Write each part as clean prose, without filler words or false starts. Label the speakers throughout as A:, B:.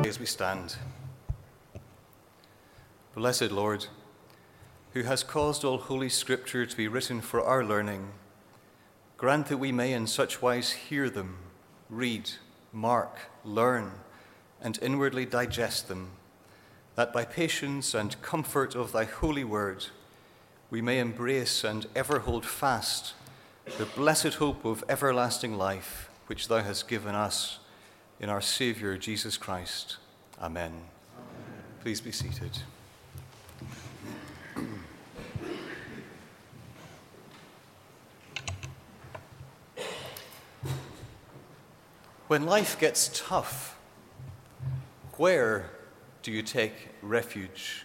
A: as we stand. Blessed Lord, who has caused all Holy Scripture to be written for our learning, grant that we may in such wise hear them, read, mark, learn, and inwardly digest them, that by patience and comfort of thy holy word we may embrace and ever hold fast the blessed hope of everlasting life which thou hast given us in our Saviour Jesus Christ. Amen. Please be seated. When life gets tough, where do you take refuge?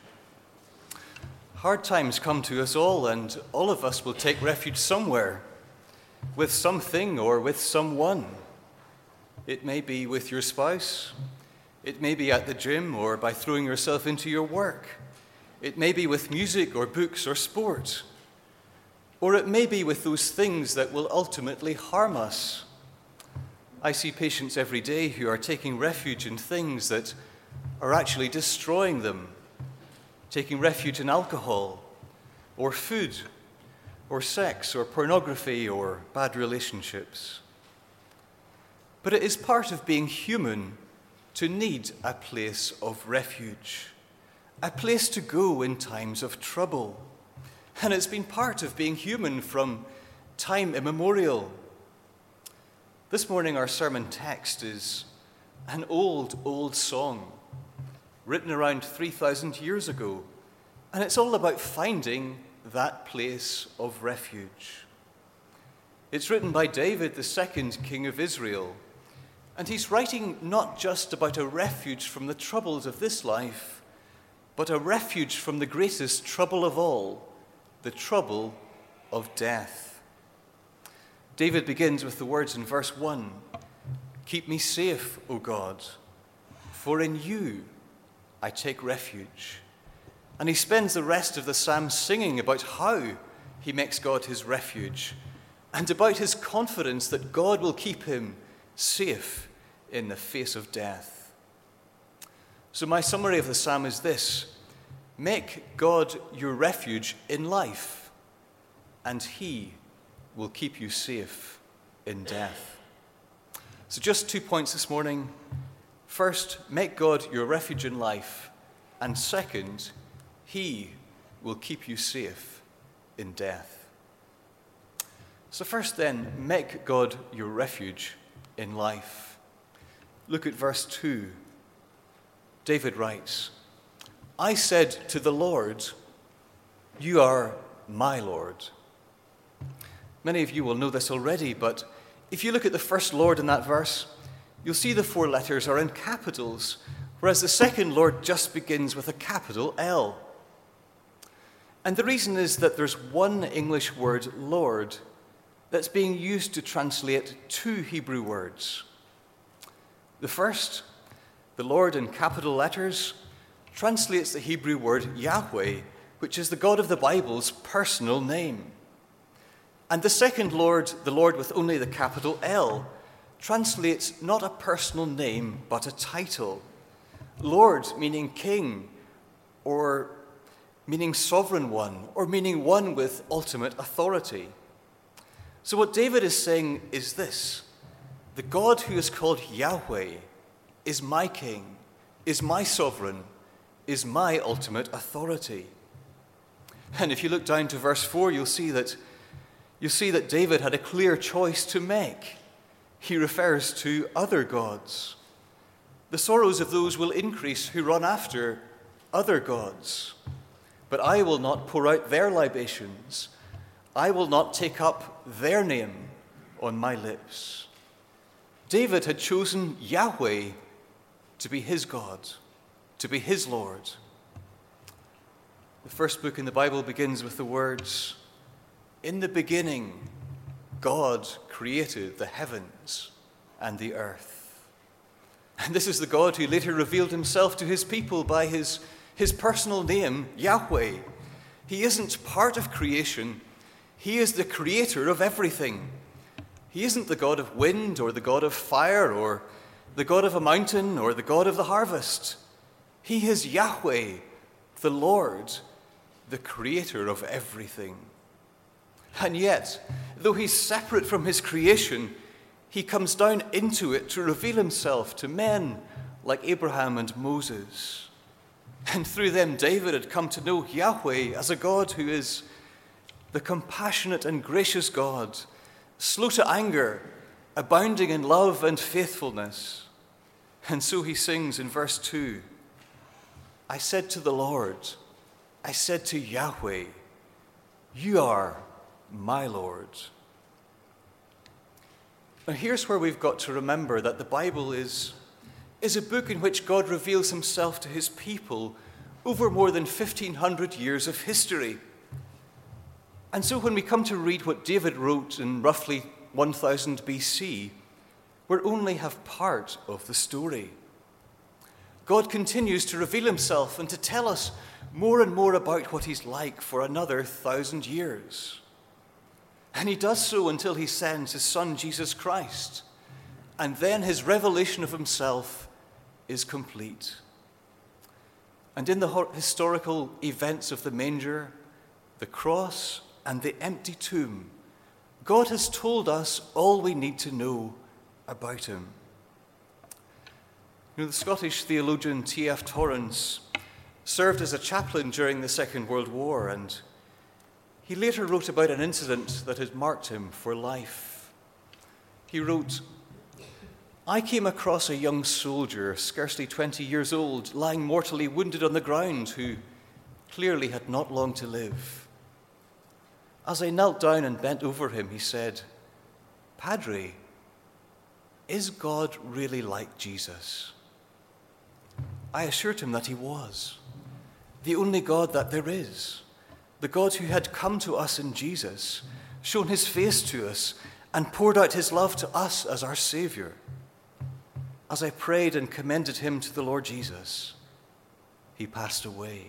A: Hard times come to us all, and all of us will take refuge somewhere, with something or with someone. It may be with your spouse. It may be at the gym or by throwing yourself into your work. It may be with music or books or sport. Or it may be with those things that will ultimately harm us. I see patients every day who are taking refuge in things that are actually destroying them, taking refuge in alcohol or food or sex or pornography or bad relationships. But it is part of being human to need a place of refuge, a place to go in times of trouble. And it's been part of being human from time immemorial. This morning our sermon text is an old song written around 3,000 years ago, and it's all about finding that place of refuge. It's written by David, the second king of Israel, and he's writing not just about a refuge from the troubles of this life, but a refuge from the greatest trouble of all, the trouble of death. David begins with the words in verse 1, "Keep me safe, O God, for in you I take refuge." And he spends the rest of the psalm singing about how he makes God his refuge and about his confidence that God will keep him safe in the face of death. So my summary of the psalm is this: make God your refuge in life, and he will keep you safe in death. So just 2 points this morning. First, make God your refuge in life, and second, he will keep you safe in death. So first then, make God your refuge in life. Look at verse 2. David writes, "I said to the Lord, you are my Lord." Many of you will know this already, but if you look at the first Lord in that verse, you'll see the 4 letters are in capitals, whereas the second Lord just begins with a capital L. And the reason is that there's one English word, Lord, that's being used to translate 2 Hebrew words. The first, the Lord in capital letters, translates the Hebrew word Yahweh, which is the God of the Bible's personal name. And the second Lord, the Lord with only the capital L, translates not a personal name, but a title. Lord meaning king, or meaning sovereign one, or meaning one with ultimate authority. So what David is saying is this: the God who is called Yahweh is my king, is my sovereign, is my ultimate authority. And if you look down to verse 4, you'll see that David had a clear choice to make. He refers to other gods. The sorrows of those will increase who run after other gods. But I will not pour out their libations. I will not take up their name on my lips. David had chosen Yahweh to be his God, to be his Lord. The first book in the Bible begins with the words, "In the beginning, God created the heavens and the earth." And this is the God who later revealed himself to his people by his personal name, Yahweh. He isn't part of creation. He is the creator of everything. He isn't the God of wind or the God of fire or the God of a mountain or the God of the harvest. He is Yahweh, the Lord, the creator of everything. And yet, though he's separate from his creation, he comes down into it to reveal himself to men like Abraham and Moses. And through them, David had come to know Yahweh as a God who is the compassionate and gracious God, slow to anger, abounding in love and faithfulness. And so he sings in verse 2, I said to the Lord, I said to Yahweh, you are my Lord. Now here's where we've got to remember that the Bible is a book in which God reveals himself to his people over more than 1,500 years of history. And so when we come to read what David wrote in roughly 1000 BC, we only have part of the story. God continues to reveal himself and to tell us more and more about what he's like for another 1,000 years. And he does so until he sends his son, Jesus Christ. And then his revelation of himself is complete. And in the historical events of the manger, the cross, and the empty tomb, God has told us all we need to know about him. You know, the Scottish theologian T.F. Torrance served as a chaplain during the Second World War, and he later wrote about an incident that had marked him for life. He wrote, I came across a young soldier, scarcely 20 years old, lying mortally wounded on the ground, who clearly had not long to live. As I knelt down and bent over him, he said, Padre, is God really like Jesus? I assured him that he was, the only God that there is, the God who had come to us in Jesus, shown his face to us, and poured out his love to us as our Savior. As I prayed and commended him to the Lord Jesus, he passed away.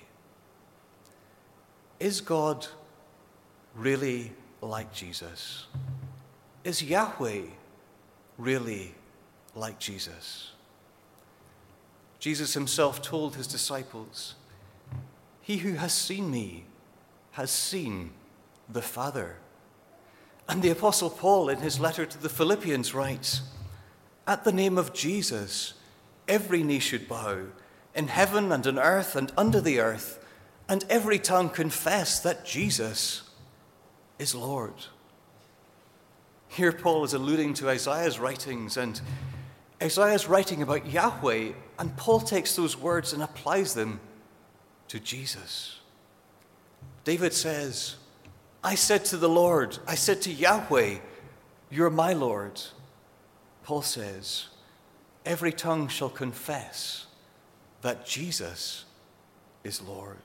A: Is God really like Jesus? Is Yahweh really like Jesus? Jesus himself told his disciples, he who has seen me has seen the Father. And the Apostle Paul, in his letter to the Philippians, writes, at the name of Jesus, every knee should bow, in heaven and on earth and under the earth, and every tongue confess that Jesus is Lord. Here Paul is alluding to Isaiah's writings, and Isaiah's writing about Yahweh, and Paul takes those words and applies them to Jesus. David says, I said to the Lord, I said to Yahweh, you're my Lord. Paul says, every tongue shall confess that Jesus is Lord.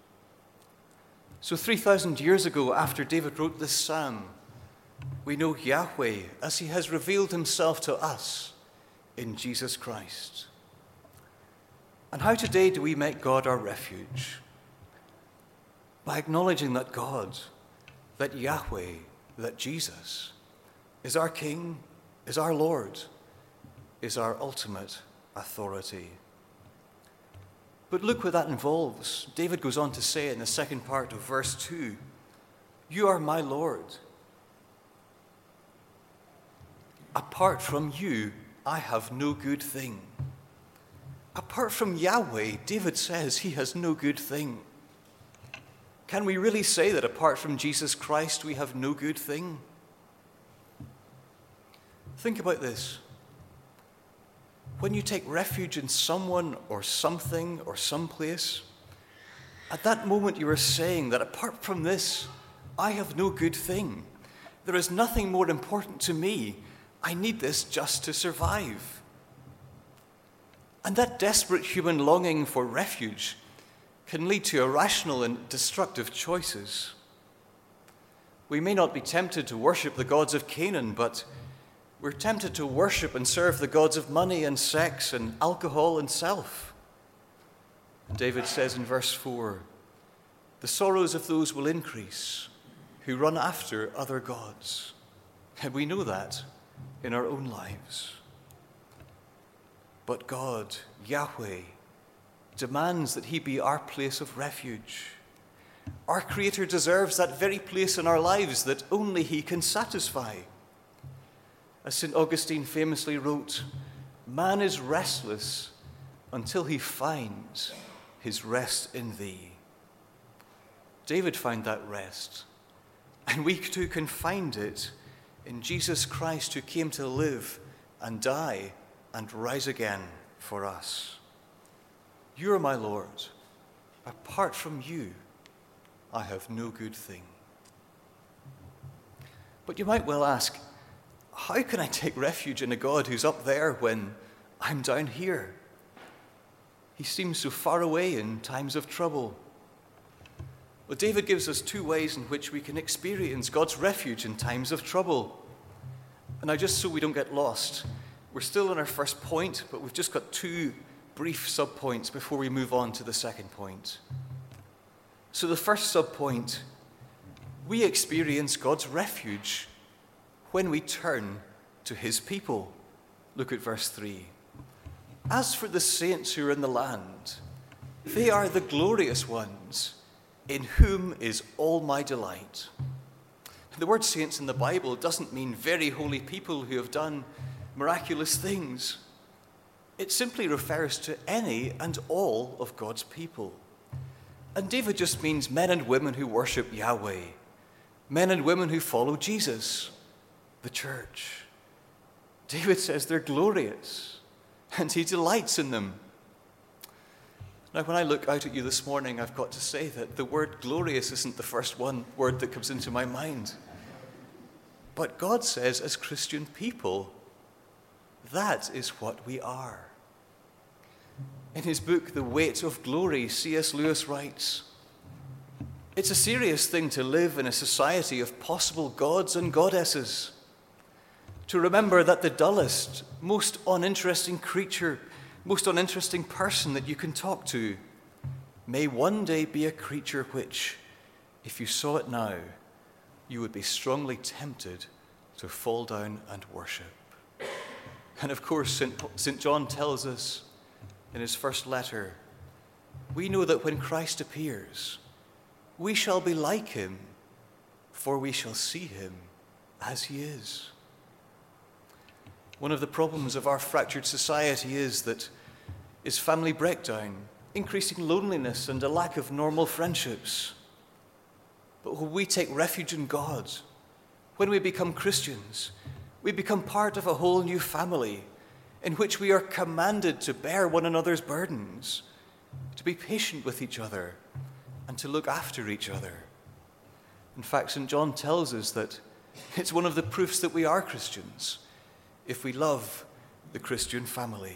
A: So 3,000 years ago, after David wrote this psalm, we know Yahweh as he has revealed himself to us in Jesus Christ. And how today do we make God our refuge? By acknowledging that God, that Yahweh, that Jesus is our King, is our Lord, is our ultimate authority. But look what that involves. David goes on to say in the second part of verse 2, you are my Lord. Apart from you, I have no good thing. Apart from Yahweh, David says he has no good thing. Can we really say that apart from Jesus Christ, we have no good thing? Think about this. When you take refuge in someone or something or someplace, at that moment you are saying that apart from this, I have no good thing. There is nothing more important to me. I need this just to survive. And that desperate human longing for refuge can lead to irrational and destructive choices. We may not be tempted to worship the gods of Canaan, but we're tempted to worship and serve the gods of money and sex and alcohol and self. And David says in verse 4, the sorrows of those will increase who run after other gods. And we know that in our own lives. But God, Yahweh, demands that he be our place of refuge. Our Creator deserves that very place in our lives that only he can satisfy. As St. Augustine famously wrote, "Man is restless until he finds his rest in thee." David found that rest, and we too can find it in Jesus Christ, who came to live and die and rise again for us. You are my Lord. Apart from you, I have no good thing. But you might well ask, how can I take refuge in a God who's up there when I'm down here? He seems so far away in times of trouble. Well, David gives us two ways in which we can experience God's refuge in times of trouble. And now, just so we don't get lost, we're still on our first point, but we've just got two brief subpoints before we move on to the second point. So the first subpoint, we experience God's refuge when we turn to his people. Look at verse 3. As for the saints who are in the land, they are the glorious ones, in whom is all my delight. The word saints in the Bible doesn't mean very holy people who have done miraculous things. It simply refers to any and all of God's people. And David just means men and women who worship Yahweh, men and women who follow Jesus, the church. David says they're glorious, and he delights in them. Now, when I look out at you this morning, I've got to say that the word glorious isn't the first word that comes into my mind. But God says, as Christian people, that is what we are. In his book, The Weight of Glory, C.S. Lewis writes, "It's a serious thing to live in a society of possible gods and goddesses. To remember that the dullest, most uninteresting creature, most uninteresting person that you can talk to may one day be a creature which, if you saw it now, you would be strongly tempted to fall down and worship." And of course, St. John tells us in his first letter, we know that when Christ appears, we shall be like him, for we shall see him as he is. One of the problems of our fractured society is family breakdown, increasing loneliness, and a lack of normal friendships. But when we take refuge in God, when we become Christians, we become part of a whole new family in which we are commanded to bear one another's burdens, to be patient with each other, and to look after each other. In fact, St. John tells us that it's one of the proofs that we are Christians if we love the Christian family.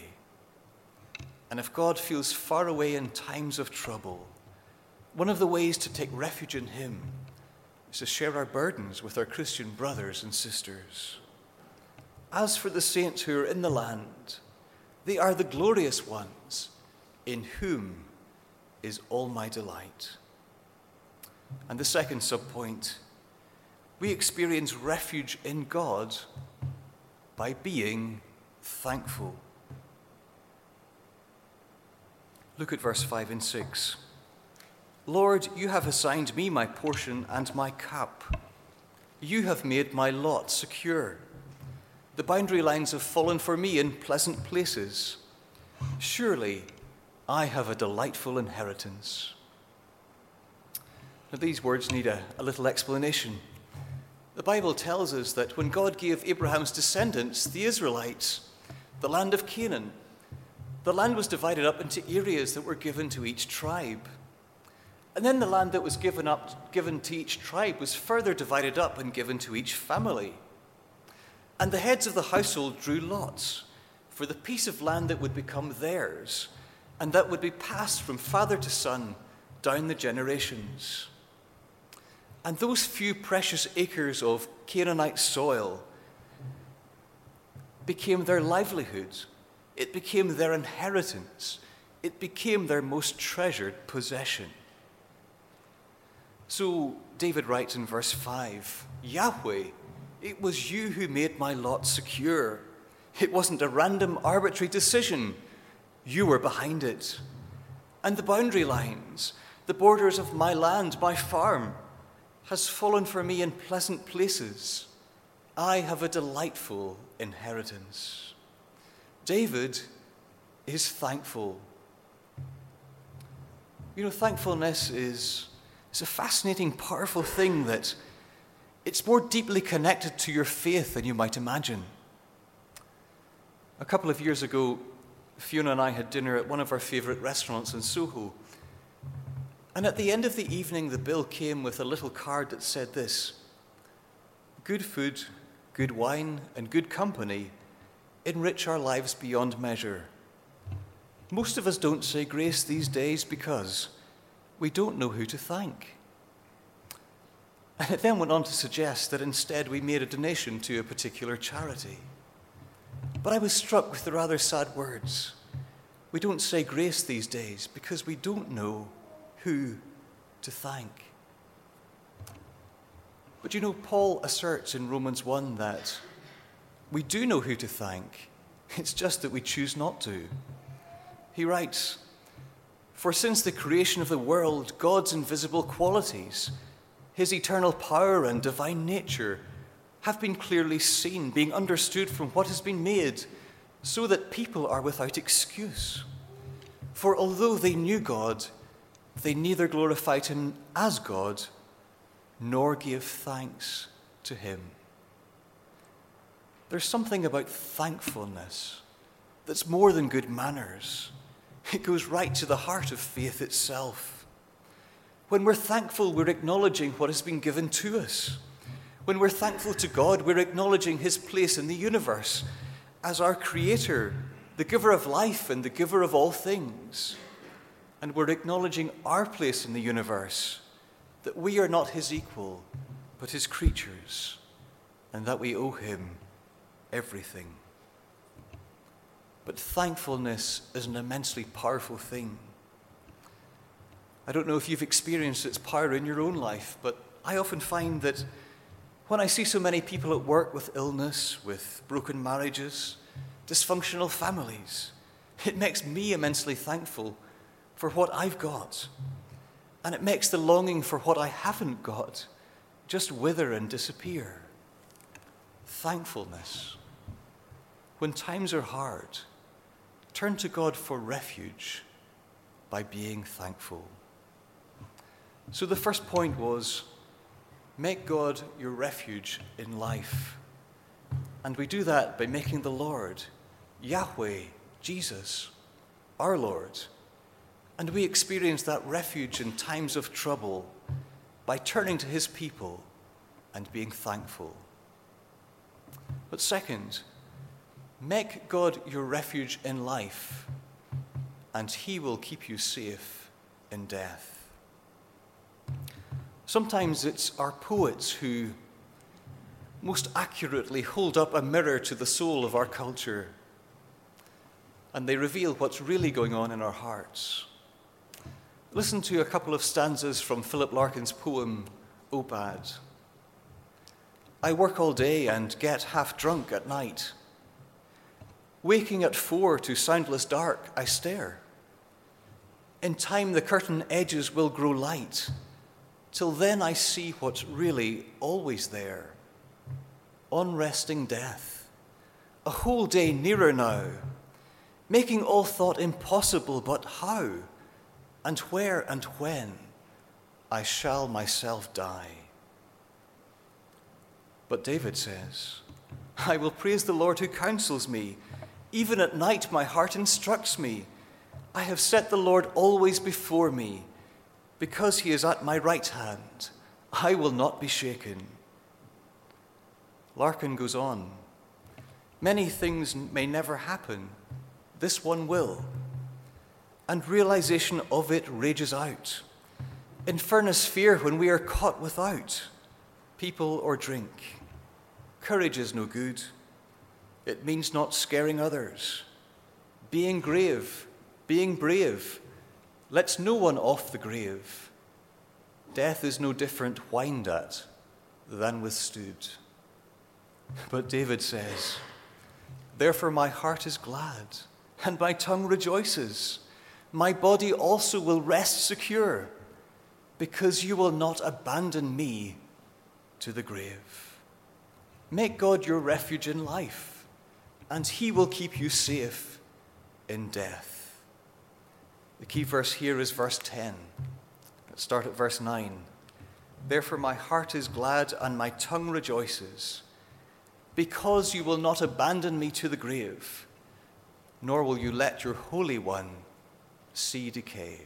A: And if God feels far away in times of trouble, one of the ways to take refuge in him is to share our burdens with our Christian brothers and sisters. As for the saints who are in the land, they are the glorious ones, in whom is all my delight. And the second subpoint, we experience refuge in God by being thankful. Look at verse 5 and 6. "Lord, you have assigned me my portion and my cup. You have made my lot secure. The boundary lines have fallen for me in pleasant places. Surely I have a delightful inheritance." Now, these words need a little explanation. The Bible tells us that when God gave Abraham's descendants, the Israelites, the land of Canaan, the land was divided up into areas that were given to each tribe. And then the land that was given to each tribe was further divided up and given to each family. And the heads of the household drew lots for the piece of land that would become theirs, and that would be passed from father to son down the generations. And those few precious acres of Canaanite soil became their livelihood. It became their inheritance. It became their most treasured possession. So David writes in verse 5, "Yahweh, it was you who made my lot secure. It wasn't a random, arbitrary decision. You were behind it. And the boundary lines, the borders of my land, my farm, has fallen for me in pleasant places. I have a delightful inheritance. David is thankful. You know, thankfulness is a fascinating, powerful thing that it's more deeply connected to your faith than you might imagine. A couple of years ago, Fiona and I had dinner at one of our favorite restaurants in Soho. And at the end of the evening, the bill came with a little card that said this: "Good food, good wine, and good company enrich our lives beyond measure." Most of us don't say grace these days because we don't know who to thank. And it then went on to suggest that instead we made a donation to a particular charity. But I was struck with the rather sad words. We don't say grace these days because we don't know who to thank. But you know, Paul asserts in Romans 1 that we do know who to thank. It's just that we choose not to. He writes, "For since the creation of the world, God's invisible qualities, his eternal power and divine nature, have been clearly seen, being understood from what has been made, so that people are without excuse. For although they knew God, they neither glorified him as God, nor gave thanks to him." There's something about thankfulness that's more than good manners. It goes right to the heart of faith itself. When we're thankful, we're acknowledging what has been given to us. When we're thankful to God, we're acknowledging his place in the universe as our creator, the giver of life and the giver of all things. And we're acknowledging our place in the universe, that we are not his equal, but his creatures, and that we owe him everything. But thankfulness is an immensely powerful thing. I don't know if you've experienced its power in your own life, but I often find that when I see so many people at work with illness, with broken marriages, dysfunctional families, it makes me immensely thankful for what I've got. And it makes the longing for what I haven't got just wither and disappear. Thankfulness. When times are hard, turn to God for refuge by being thankful. So the first point was, make God your refuge in life. And we do that by making the Lord, Yahweh, Jesus, our Lord. And we experience that refuge in times of trouble by turning to his people and being thankful. But second, make God your refuge in life, and he will keep you safe in death. Sometimes it's our poets who most accurately hold up a mirror to the soul of our culture, and they reveal what's really going on in our hearts. Listen to a couple of stanzas from Philip Larkin's poem, Obad. "I work all day and get half drunk at night. Waking at 4 to soundless dark, I stare. In time the curtain edges will grow light. Till then I see what's really always there. Unresting death, a whole day nearer now, making all thought impossible, but how, and where, and when I shall myself die." But David says, "I will praise the Lord who counsels me. Even at night my heart instructs me. I have set the Lord always before me. Because he is at my right hand, I will not be shaken." Larkin goes on, "Many things may never happen. This one will. And realization of it rages out. In furnace fear when we are caught without, people or drink. Courage is no good. It means not scaring others. Being grave, being brave, lets no one off the grave. Death is no different whined at than withstood." But David says, Therefore my heart is glad, and my tongue rejoices. My body also will rest secure, because you will not abandon me to the grave. Make God your refuge in life, and he will keep you safe in death. The key verse here is verse 10. Let's start at verse 9. Therefore my heart is glad, and my tongue rejoices, because you will not abandon me to the grave, nor will you let your Holy One see decay.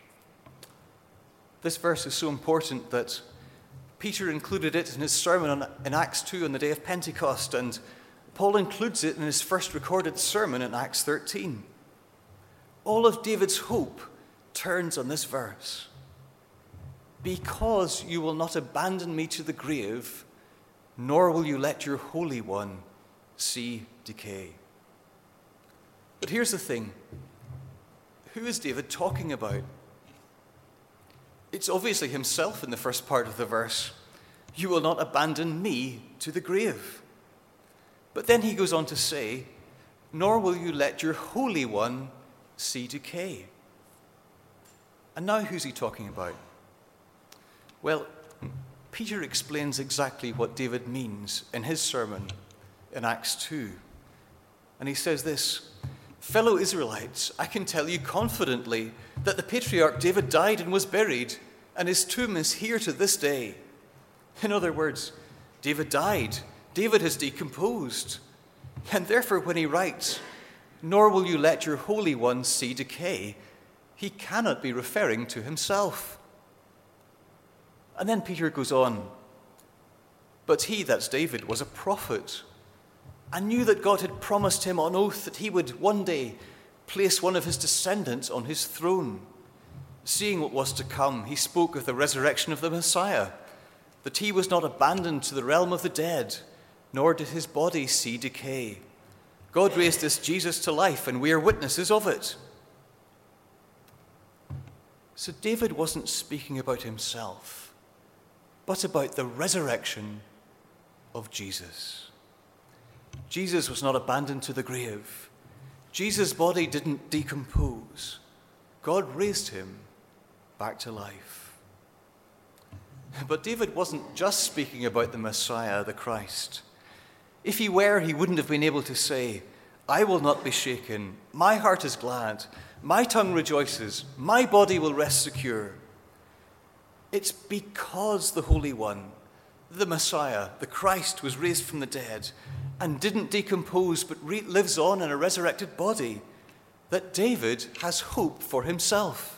A: This verse is so important that Peter included it in his sermon in Acts 2 on the day of Pentecost, and Paul includes it in his first recorded sermon in Acts 13. All of David's hope turns on this verse. Because you will not abandon me to the grave, nor will you let your Holy One see decay. But here's the thing. Who is David talking about? It's obviously himself in the first part of the verse. You will not abandon me to the grave. But then he goes on to say, nor will you let your Holy One see decay. And now who's he talking about? Well, Peter explains exactly what David means in his sermon in Acts 2. And he says this, fellow Israelites, I can tell you confidently that the patriarch David died and was buried, and his tomb is here to this day. In other words, David died. David has decomposed. And therefore when he writes, nor will you let your Holy One see decay, he cannot be referring to himself. And then Peter goes on, but he, that's David, was a prophet and knew that God had promised him on oath that he would one day place one of his descendants on his throne. Seeing what was to come, he spoke of the resurrection of the Messiah, that he was not abandoned to the realm of the dead, nor did his body see decay. God raised this Jesus to life, and we are witnesses of it. So David wasn't speaking about himself, but about the resurrection of Jesus. Jesus was not abandoned to the grave. Jesus' body didn't decompose. God raised him back to life. But David wasn't just speaking about the Messiah, the Christ. If he were, he wouldn't have been able to say, I will not be shaken, my heart is glad, my tongue rejoices, my body will rest secure. It's because the Holy One, the Messiah, the Christ, was raised from the dead and didn't decompose but lives on in a resurrected body that David has hope for himself.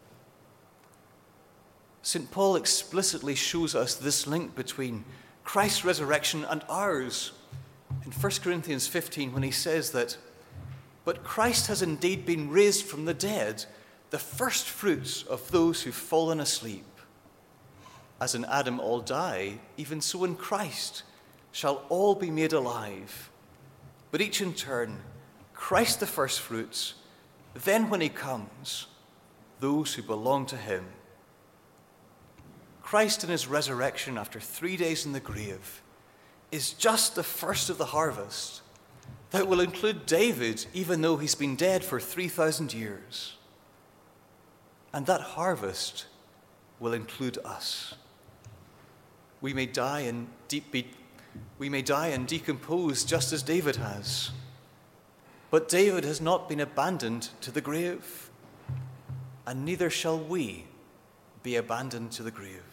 A: St. Paul explicitly shows us this link between Christ's resurrection and ours in 1 Corinthians 15 when he says that, but Christ has indeed been raised from the dead, the first fruits of those who've fallen asleep. As in Adam all die, even so in Christ shall all be made alive. But each in turn, Christ the first fruits, then when he comes, those who belong to him. Christ in his resurrection after 3 days in the grave is just the first of the harvest that will include David, even though he's been dead for 3,000 years. And that harvest will include us. We may die and decompose just as David has. But David has not been abandoned to the grave, and neither shall we be abandoned to the grave.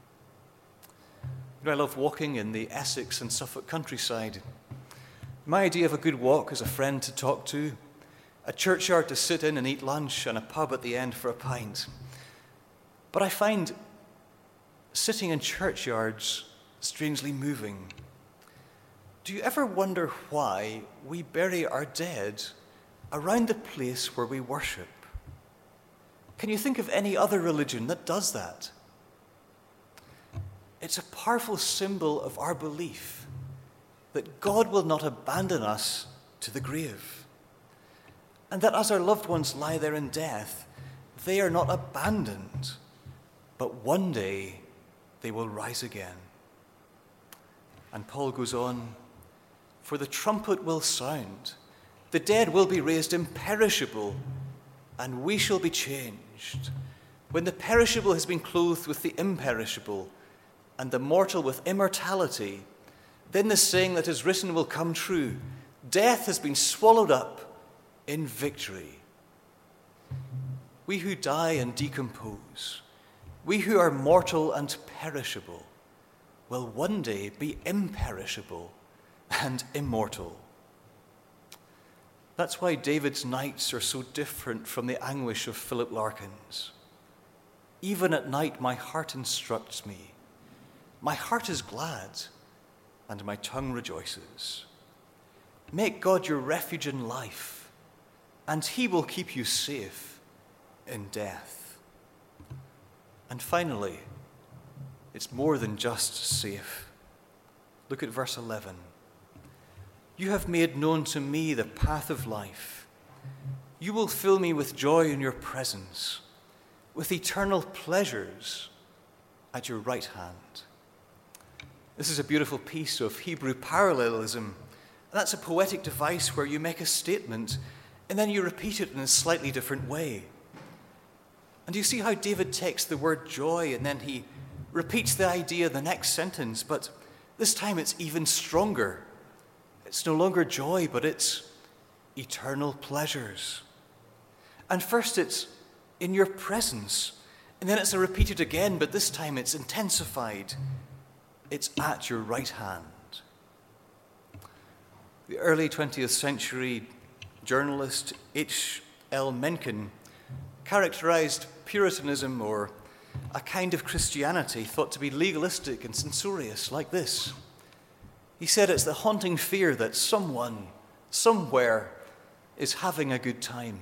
A: I love walking in the Essex and Suffolk countryside. My idea of a good walk is a friend to talk to, a churchyard to sit in and eat lunch, and a pub at the end for a pint. But I find sitting in churchyards strangely moving. Do you ever wonder why we bury our dead around the place where we worship? Can you think of any other religion that does that? It's a powerful symbol of our belief that God will not abandon us to the grave, and that as our loved ones lie there in death, they are not abandoned, but one day they will rise again. And Paul goes on, For the trumpet will sound, the dead will be raised imperishable, and we shall be changed. When the perishable has been clothed with the imperishable, and the mortal with immortality, then the saying that is written will come true: death has been swallowed up in victory. We who die and decompose, we who are mortal and perishable, will one day be imperishable and immortal. That's why David's nights are so different from the anguish of Philip Larkin's. Even at night my heart instructs me. My heart is glad, and my tongue rejoices. Make God your refuge in life, and he will keep you safe in death. And finally, it's more than just safe. Look at verse 11. You have made known to me the path of life. You will fill me with joy in your presence, with eternal pleasures at your right hand. This is a beautiful piece of Hebrew parallelism. That's a poetic device where you make a statement and then you repeat it in a slightly different way. And you see how David takes the word joy and then he repeats the idea in the next sentence, but this time it's even stronger. It's no longer joy, but it's eternal pleasures. And first it's in your presence, and then it's repeated again, but this time it's intensified. It's at your right hand. The early 20th century journalist H.L. Mencken characterized Puritanism, or a kind of Christianity thought to be legalistic and censorious, like this. He said it's the haunting fear that someone, somewhere, is having a good time.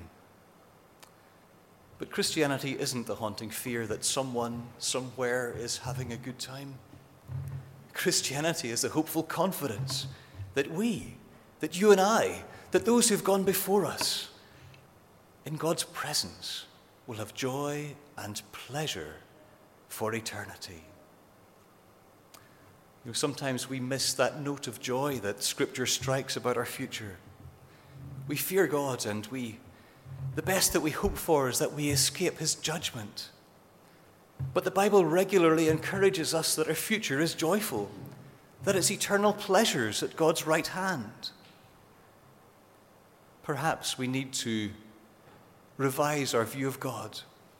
A: But Christianity isn't the haunting fear that someone, somewhere, is having a good time. Christianity is the hopeful confidence that we, that you and I, that those who've gone before us, in God's presence, will have joy and pleasure for eternity. You know, sometimes we miss that note of joy that Scripture strikes about our future. We fear God, and the best that we hope for is that we escape his judgment. But the Bible regularly encourages us that our future is joyful, that it's eternal pleasures at God's right hand. Perhaps we need to revise our view of God.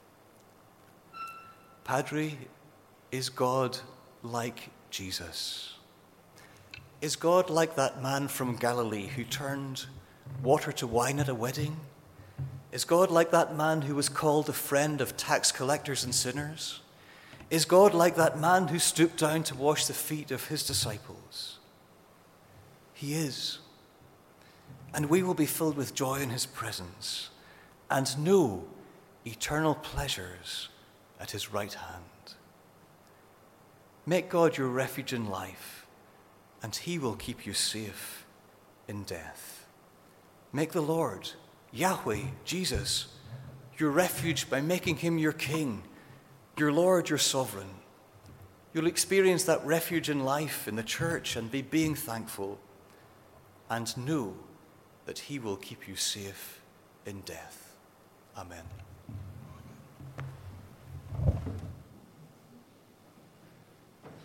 A: Padre, is God like Jesus? Is God like that man from Galilee who turned water to wine at a wedding? Is God like that man who was called a friend of tax collectors and sinners? Is God like that man who stooped down to wash the feet of his disciples? He is. And we will be filled with joy in his presence and know eternal pleasures at his right hand. Make God your refuge in life, and he will keep you safe in death. Make the Lord, Yahweh, Jesus, your refuge by making him your king, your Lord, your sovereign. You'll experience that refuge in life in the church and be being thankful, and know that he will keep you safe in death. Amen.